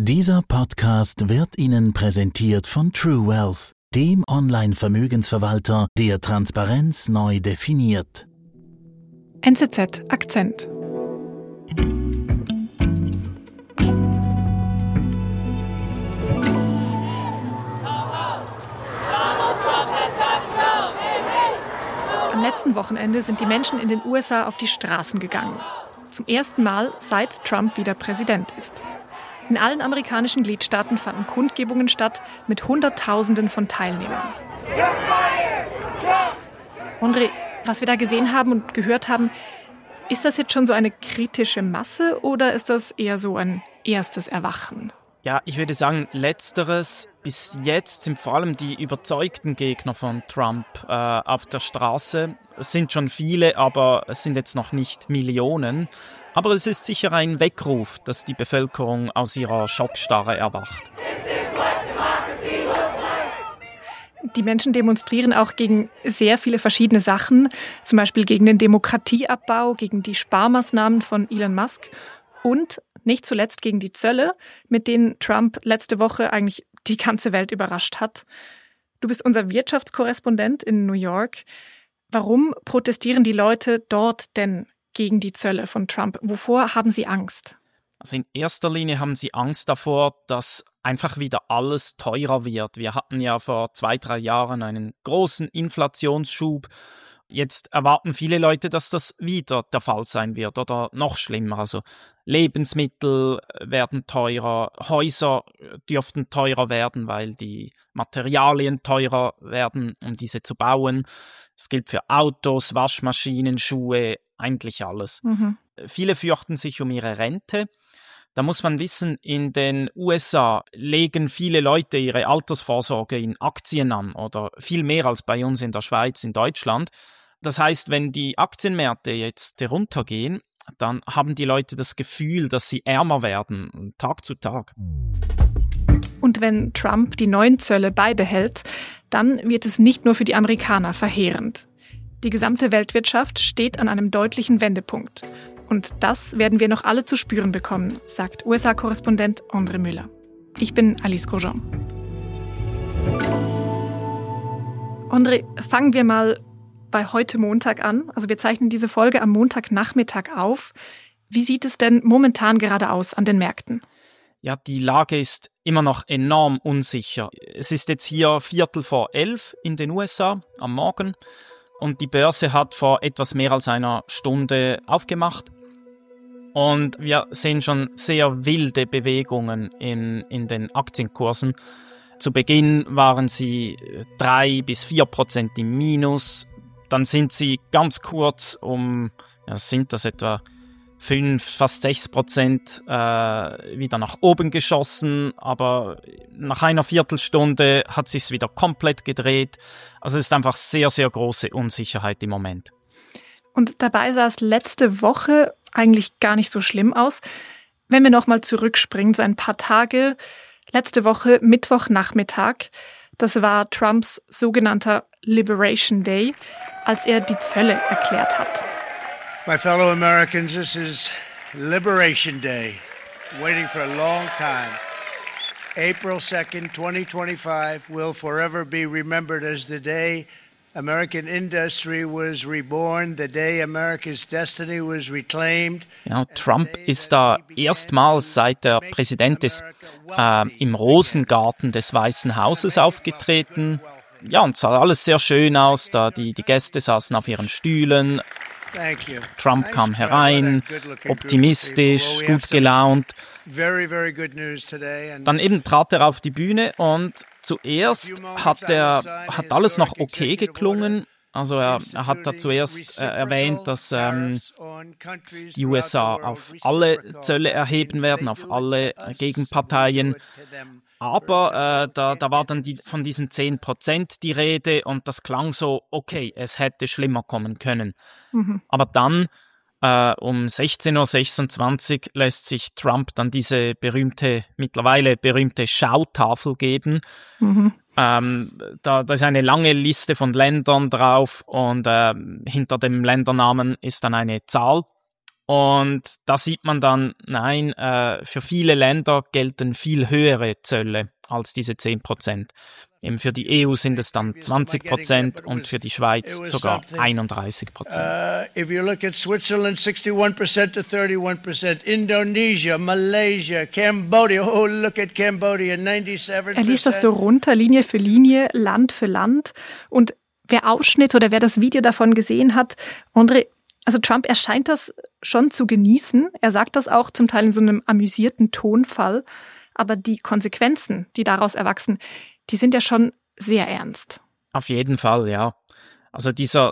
Dieser Podcast wird Ihnen präsentiert von True Wealth, dem Online-Vermögensverwalter, der Transparenz neu definiert. NZZ Akzent. Am letzten Wochenende sind die Menschen in den USA auf die Straßen gegangen. Zum ersten Mal, seit Trump wieder Präsident ist. In allen amerikanischen Gliedstaaten fanden Kundgebungen statt mit Hunderttausenden von Teilnehmern. André, was wir da gesehen haben und gehört haben, ist das jetzt schon so eine kritische Masse oder ist das eher so ein erstes Erwachen? Ja, ich würde sagen, letzteres. Bis jetzt sind vor allem die überzeugten Gegner von Trump auf der Straße. Es sind schon viele, aber es sind jetzt noch nicht Millionen. Aber es ist sicher ein Weckruf, dass die Bevölkerung aus ihrer Schockstarre erwacht. Die Menschen demonstrieren auch gegen sehr viele verschiedene Sachen, zum Beispiel gegen den Demokratieabbau, gegen die Sparmaßnahmen von Elon Musk und nicht zuletzt gegen die Zölle, mit denen Trump letzte Woche eigentlich die ganze Welt überrascht hat. Du bist unser Wirtschaftskorrespondent in New York. Warum protestieren die Leute dort denn gegen die Zölle von Trump? Wovor haben sie Angst? Also in erster Linie haben sie Angst davor, dass einfach wieder alles teurer wird. Wir hatten ja vor 2-3 Jahren einen großen Inflationsschub. Jetzt erwarten viele Leute, dass das wieder der Fall sein wird oder noch schlimmer. Also Lebensmittel werden teurer, Häuser dürften teurer werden, weil die Materialien teurer werden, um diese zu bauen. Es gilt für Autos, Waschmaschinen, Schuhe, eigentlich alles. Viele fürchten sich um ihre Rente. Da muss man wissen, in den USA legen viele Leute ihre Altersvorsorge in Aktien an oder viel mehr als bei uns in der Schweiz, in Deutschland. Das heißt, wenn die Aktienmärkte jetzt heruntergehen, dann haben die Leute das Gefühl, dass sie ärmer werden, Tag zu Tag. Und wenn Trump die neuen Zölle beibehält, dann wird es nicht nur für die Amerikaner verheerend. Die gesamte Weltwirtschaft steht an einem deutlichen Wendepunkt. Und das werden wir noch alle zu spüren bekommen, sagt USA-Korrespondent André Müller. Ich bin Alice Grosjean. André, fangen wir mal bei heute Montag an. Also wir zeichnen diese Folge am Montagnachmittag auf. Wie sieht es denn momentan gerade aus an den Märkten? Ja, die Lage ist immer noch enorm unsicher. Es ist jetzt hier 11:15 in den USA am Morgen und die Börse hat vor etwas mehr als einer Stunde aufgemacht. Und wir sehen schon sehr wilde Bewegungen in den Aktienkursen. Zu Beginn waren sie 3-4% im Minus. Dann sind sie ganz kurz sind das etwa 5, fast 6% wieder nach oben geschossen. Aber nach einer Viertelstunde hat sich's wieder komplett gedreht. Also es ist einfach sehr, sehr große Unsicherheit im Moment. Und dabei sah es letzte Woche eigentlich gar nicht so schlimm aus. Wenn wir nochmal zurückspringen, so ein paar Tage, letzte Woche Mittwochnachmittag, das war Trumps sogenannter Liberation Day, als er die Zölle erklärt hat. My fellow Americans, this is Liberation Day, waiting for a long time. April 2nd, 2025 will forever be remembered as the day American industry was reborn, the day America's destiny was reclaimed. Ja, Trump ist da erstmals seit er Präsident ist im Rosengarten des Weißen Hauses aufgetreten. Ja, und sah alles sehr schön aus, da die Gäste saßen auf ihren Stühlen. Trump kam herein, optimistisch, gut gelaunt. Dann eben trat er auf die Bühne und zuerst hat alles noch okay geklungen. Also er hat da zuerst erwähnt, dass die USA auf alle Zölle erheben werden, auf alle Gegenparteien. Aber da war dann von diesen 10% die Rede und das klang so, okay, es hätte schlimmer kommen können. Aber dann um 16:26 Uhr lässt sich Trump dann diese mittlerweile berühmte Schautafel geben. Da ist eine lange Liste von Ländern drauf und hinter dem Ländernamen ist dann eine Zahl. Und da sieht man dann, nein, für viele Länder gelten viel höhere Zölle als diese 10%. Eben für die EU sind es dann 20% und für die Schweiz sogar 31%. If you look at Switzerland, 61% to 31%. Indonesia, Malaysia, Cambodia. Oh, look at Cambodia, 97%. Er liest das so runter, Linie für Linie, Land für Land. Und wer Ausschnitt oder wer das Video davon gesehen hat, André, also Trump, er scheint das schon zu genießen. Er sagt das auch zum Teil in so einem amüsierten Tonfall. Aber die Konsequenzen, die daraus erwachsen, die sind ja schon sehr ernst. Auf jeden Fall, ja. Also dieser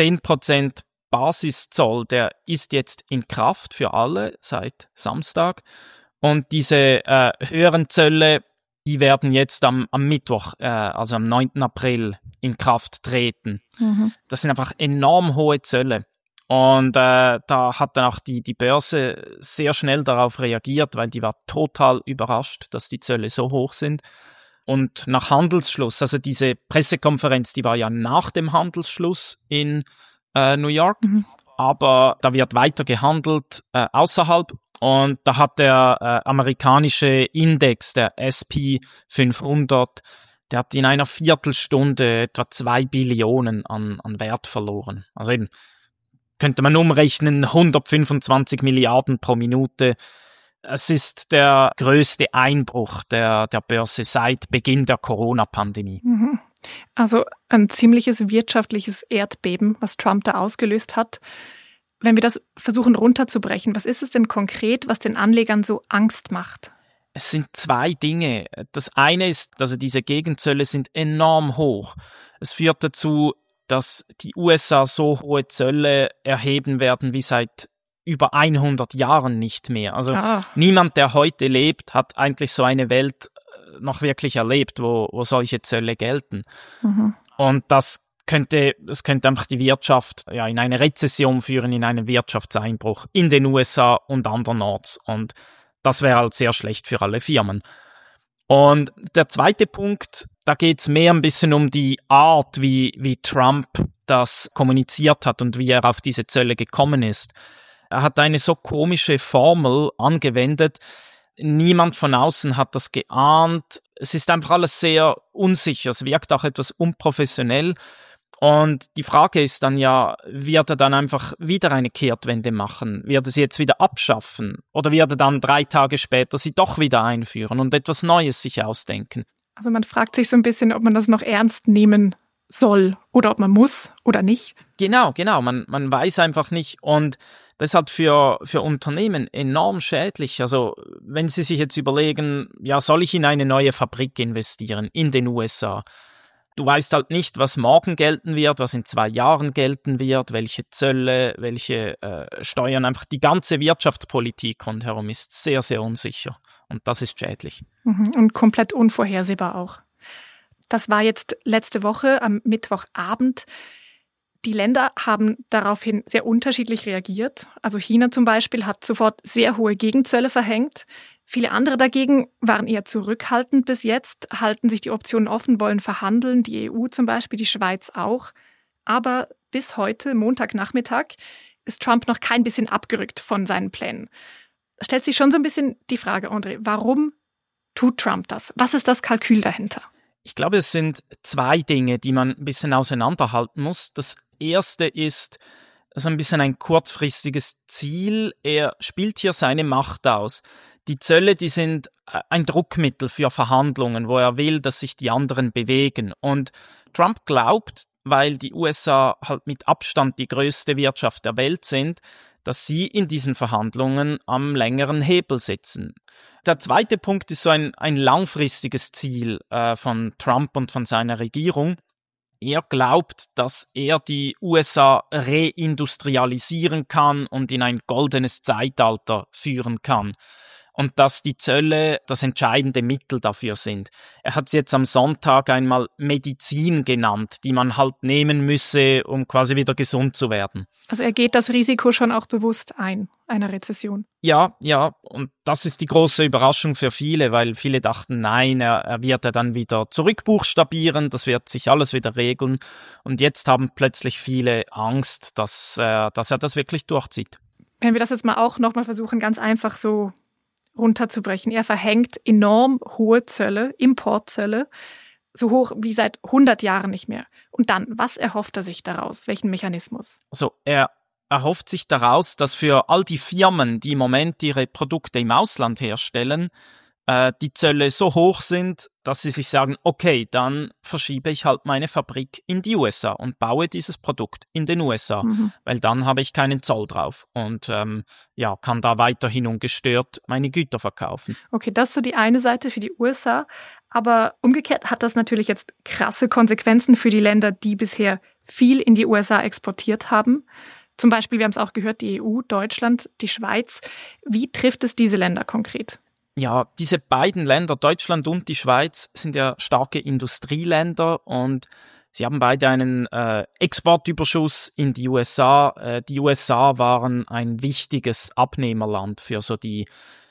10% Basiszoll, der ist jetzt in Kraft für alle seit Samstag. Und diese höheren Zölle, die werden jetzt am Mittwoch, also am 9. April, in Kraft treten. Mhm. Das sind einfach enorm hohe Zölle. Und da hat dann auch die Börse sehr schnell darauf reagiert, weil die war total überrascht, dass die Zölle so hoch sind. Und nach Handelsschluss, also diese Pressekonferenz, die war ja nach dem Handelsschluss in New York, aber da wird weiter gehandelt außerhalb. Und da hat der amerikanische Index, der S&P 500, der hat in einer Viertelstunde etwa 2 Billionen an Wert verloren. Also eben, könnte man umrechnen, 125 Milliarden pro Minute. Es ist der größte Einbruch der Börse seit Beginn der Corona-Pandemie. Also ein ziemliches wirtschaftliches Erdbeben, was Trump da ausgelöst hat. Wenn wir das versuchen runterzubrechen, was ist es denn konkret, was den Anlegern so Angst macht? Es sind 2 Dinge. Das eine ist, also diese Gegenzölle sind enorm hoch. Es führt dazu, dass die USA so hohe Zölle erheben werden wie seit über 100 Jahren nicht mehr. Also niemand, der heute lebt, hat eigentlich so eine Welt noch wirklich erlebt, wo solche Zölle gelten. Und das könnte einfach die Wirtschaft in eine Rezession führen, in einen Wirtschaftseinbruch in den USA und andernorts. Und das wäre halt sehr schlecht für alle Firmen. Und der zweite Punkt, da geht es mehr ein bisschen um die Art, wie Trump das kommuniziert hat und wie er auf diese Zölle gekommen ist. Er hat eine so komische Formel angewendet. Niemand von außen hat das geahnt. Es ist einfach alles sehr unsicher. Es wirkt auch etwas unprofessionell. Und die Frage ist dann ja, wird er dann einfach wieder eine Kehrtwende machen? Wird er sie jetzt wieder abschaffen? Oder wird er dann 3 Tage später sie doch wieder einführen und etwas Neues sich ausdenken? Also man fragt sich so ein bisschen, ob man das noch ernst nehmen soll oder ob man muss oder nicht. Genau. Man weiß einfach nicht. Und das ist halt für Unternehmen enorm schädlich. Also wenn Sie sich jetzt überlegen, ja, soll ich in eine neue Fabrik investieren in den USA? Du weißt halt nicht, was morgen gelten wird, was in 2 Jahren gelten wird, welche Zölle, welche Steuern. Einfach die ganze Wirtschaftspolitik rundherum ist sehr, sehr unsicher. Und das ist schädlich. Und komplett unvorhersehbar auch. Das war jetzt letzte Woche am Mittwochabend. Die Länder haben daraufhin sehr unterschiedlich reagiert. Also China zum Beispiel hat sofort sehr hohe Gegenzölle verhängt. Viele andere dagegen waren eher zurückhaltend bis jetzt, halten sich die Optionen offen, wollen verhandeln, die EU zum Beispiel, die Schweiz auch. Aber bis heute, Montagnachmittag, ist Trump noch kein bisschen abgerückt von seinen Plänen. Stellt sich schon so ein bisschen die Frage, André, warum tut Trump das? Was ist das Kalkül dahinter? Ich glaube, es sind 2 Dinge, die man ein bisschen auseinanderhalten muss. Das erste ist so ein bisschen ein kurzfristiges Ziel. Er spielt hier seine Macht aus. Die Zölle, die sind ein Druckmittel für Verhandlungen, wo er will, dass sich die anderen bewegen. Und Trump glaubt, weil die USA halt mit Abstand die größte Wirtschaft der Welt sind, dass sie in diesen Verhandlungen am längeren Hebel sitzen. Der zweite Punkt ist so ein langfristiges Ziel von Trump und von seiner Regierung. Er glaubt, dass er die USA reindustrialisieren kann und in ein goldenes Zeitalter führen kann. Und dass die Zölle das entscheidende Mittel dafür sind. Er hat es jetzt am Sonntag einmal Medizin genannt, die man halt nehmen müsse, um quasi wieder gesund zu werden. Also er geht das Risiko schon auch bewusst ein, einer Rezession. Ja, und das ist die große Überraschung für viele, weil viele dachten, nein, er wird ja dann wieder zurückbuchstabieren, das wird sich alles wieder regeln. Und jetzt haben plötzlich viele Angst, dass er das wirklich durchzieht. Wenn wir das jetzt mal auch nochmal versuchen, ganz einfach so runterzubrechen. Er verhängt enorm hohe Zölle, Importzölle, so hoch wie seit 100 Jahren nicht mehr. Und dann, was erhofft er sich daraus? Welchen Mechanismus? Also er erhofft sich daraus, dass für all die Firmen, die im Moment ihre Produkte im Ausland herstellen, die Zölle so hoch sind, dass sie sich sagen, okay, dann verschiebe ich halt meine Fabrik in die USA und baue dieses Produkt in den USA, weil dann habe ich keinen Zoll drauf und kann da weiterhin ungestört meine Güter verkaufen. Okay, das ist so die eine Seite für die USA, aber umgekehrt hat das natürlich jetzt krasse Konsequenzen für die Länder, die bisher viel in die USA exportiert haben. Zum Beispiel, wir haben es auch gehört, die EU, Deutschland, die Schweiz. Wie trifft es diese Länder konkret? Ja, diese beiden Länder, Deutschland und die Schweiz, sind ja starke Industrieländer und sie haben beide einen Exportüberschuss in die USA. Die USA waren ein wichtiges Abnehmerland für so die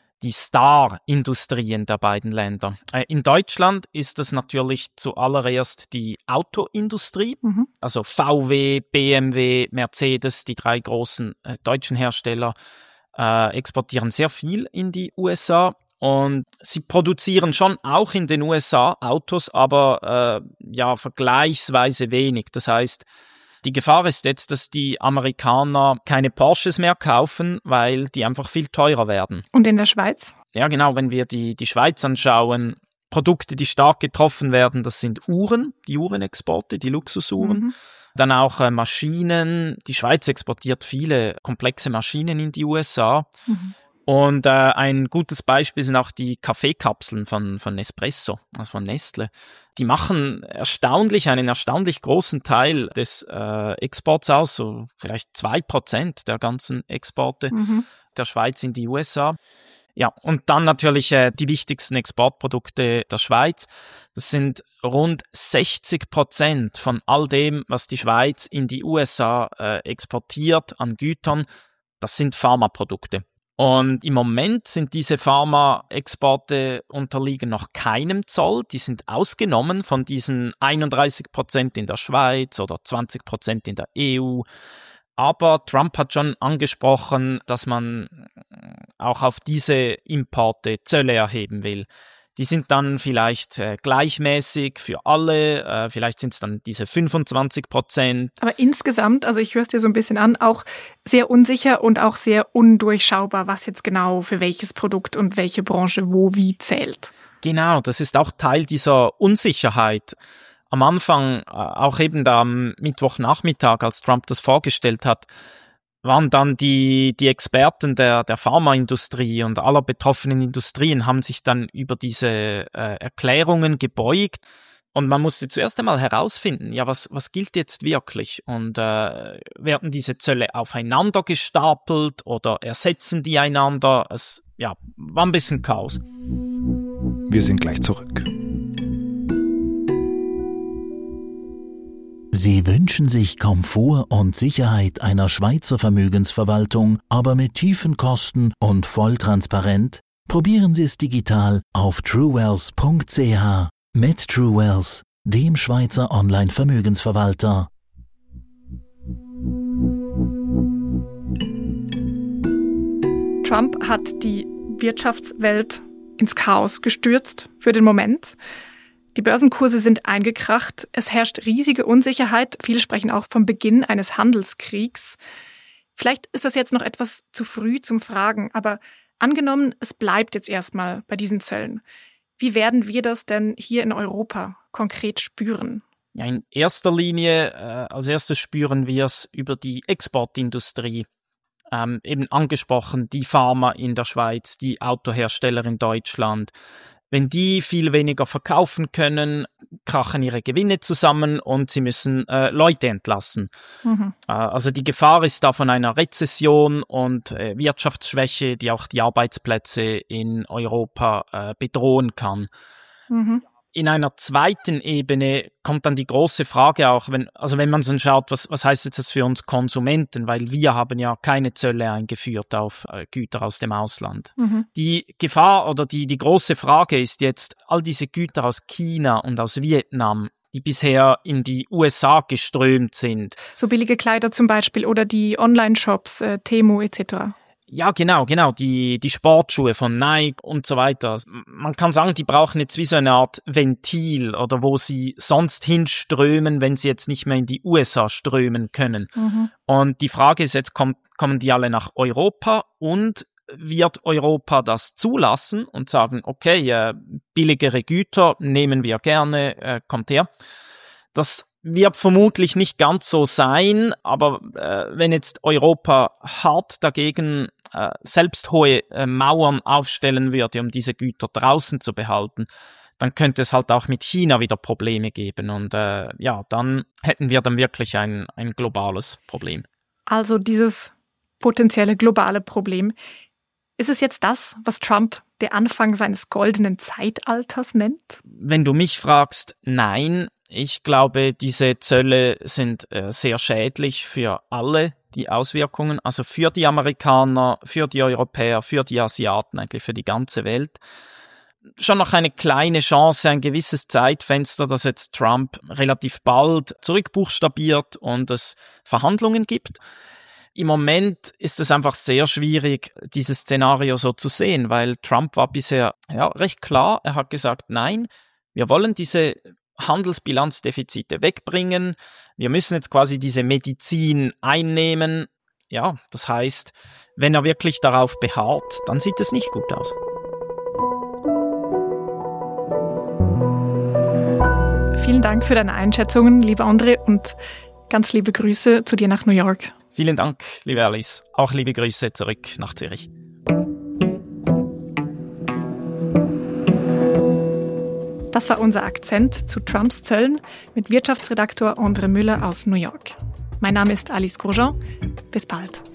Star-Industrien der beiden Länder. In Deutschland ist es natürlich zuallererst die Autoindustrie, also VW, BMW, Mercedes, die 3 großen deutschen Hersteller exportieren sehr viel in die USA. Und sie produzieren schon auch in den USA Autos, aber vergleichsweise wenig. Das heißt, die Gefahr ist jetzt, dass die Amerikaner keine Porsches mehr kaufen, weil die einfach viel teurer werden. Und in der Schweiz? Ja, genau, wenn wir die Schweiz anschauen, Produkte, die stark getroffen werden, das sind Uhren, die Uhrenexporte, die Luxusuhren. Dann auch Maschinen. Die Schweiz exportiert viele komplexe Maschinen in die USA. Und ein gutes Beispiel sind auch die Kaffeekapseln von Nespresso, also von Nestle. Die machen einen erstaunlich großen Teil des Exports aus, so vielleicht 2% der ganzen Exporte der Schweiz in die USA. Ja, und dann natürlich die wichtigsten Exportprodukte der Schweiz. Das sind rund 60% von all dem, was die Schweiz in die USA exportiert an Gütern. Das sind Pharmaprodukte. Und im Moment sind diese Pharmaexporte unterliegen noch keinem Zoll. Die sind ausgenommen von diesen 31% in der Schweiz oder 20% in der EU. Aber Trump hat schon angesprochen, dass man auch auf diese Importe Zölle erheben will. Die sind dann vielleicht gleichmäßig für alle, vielleicht sind es dann diese 25%. Aber insgesamt, also ich höre es dir so ein bisschen an, auch sehr unsicher und auch sehr undurchschaubar, was jetzt genau für welches Produkt und welche Branche wo wie zählt. Genau, das ist auch Teil dieser Unsicherheit. Am Anfang, auch eben da am Mittwochnachmittag, als Trump das vorgestellt hat, waren dann die Experten der Pharmaindustrie und aller betroffenen Industrien haben sich dann über diese Erklärungen gebeugt. Und man musste zuerst einmal herausfinden, ja, was gilt jetzt wirklich? Und werden diese Zölle aufeinander gestapelt oder ersetzen die einander? Es war ein bisschen Chaos. Wir sind gleich zurück. Sie wünschen sich Komfort und Sicherheit einer Schweizer Vermögensverwaltung, aber mit tiefen Kosten und voll transparent? Probieren Sie es digital auf truewealth.ch. Mit Truewealth, dem Schweizer Online-Vermögensverwalter. Trump hat die Wirtschaftswelt ins Chaos gestürzt für den Moment. Die Börsenkurse sind eingekracht. Es herrscht riesige Unsicherheit. Viele sprechen auch vom Beginn eines Handelskriegs. Vielleicht ist das jetzt noch etwas zu früh zum Fragen, aber angenommen, es bleibt jetzt erstmal bei diesen Zöllen. Wie werden wir das denn hier in Europa konkret spüren? Ja, in erster Linie, als erstes spüren wir es über die Exportindustrie. Eben angesprochen, die Pharma in der Schweiz, die Autohersteller in Deutschland. Wenn die viel weniger verkaufen können, krachen ihre Gewinne zusammen und sie müssen Leute entlassen. Also die Gefahr ist da von einer Rezession und Wirtschaftsschwäche, die auch die Arbeitsplätze in Europa bedrohen kann. In einer zweiten Ebene kommt dann die große Frage auch, wenn man so schaut, was heißt jetzt das für uns Konsumenten, weil wir haben ja keine Zölle eingeführt auf Güter aus dem Ausland. Die Gefahr oder die große Frage ist jetzt, all diese Güter aus China und aus Vietnam, die bisher in die USA geströmt sind. So billige Kleider zum Beispiel oder die Online-Shops, Temu etc. Ja, genau, die Sportschuhe von Nike und so weiter. Man kann sagen, die brauchen jetzt wie so eine Art Ventil oder wo sie sonst hinströmen, wenn sie jetzt nicht mehr in die USA strömen können. Und die Frage ist jetzt, kommen die alle nach Europa und wird Europa das zulassen und sagen, okay, billigere Güter nehmen wir gerne, kommt her. Das wird vermutlich nicht ganz so sein, aber wenn jetzt Europa hart dagegen selbst hohe Mauern aufstellen würde, um diese Güter draußen zu behalten, dann könnte es halt auch mit China wieder Probleme geben. Und dann hätten wir dann wirklich ein globales Problem. Also dieses potenzielle globale Problem. Ist es jetzt das, was Trump der Anfang seines goldenen Zeitalters nennt? Wenn du mich fragst, nein. Ich glaube, diese Zölle sind sehr schädlich für alle, die Auswirkungen, also für die Amerikaner, für die Europäer, für die Asiaten, eigentlich für die ganze Welt. Schon noch eine kleine Chance, ein gewisses Zeitfenster, dass jetzt Trump relativ bald zurückbuchstabiert und es Verhandlungen gibt. Im Moment ist es einfach sehr schwierig, dieses Szenario so zu sehen, weil Trump war bisher recht klar. Er hat gesagt, nein, wir wollen diese Handelsbilanzdefizite wegbringen. Wir müssen jetzt quasi diese Medizin einnehmen. Ja, das heißt, wenn er wirklich darauf beharrt, dann sieht es nicht gut aus. Vielen Dank für deine Einschätzungen, lieber André, und ganz liebe Grüße zu dir nach New York. Vielen Dank, liebe Alice. Auch liebe Grüße zurück nach Zürich. Das war unser Akzent zu Trumps Zöllen mit Wirtschaftsredaktor André Müller aus New York. Mein Name ist Alice Grosjean. Bis bald.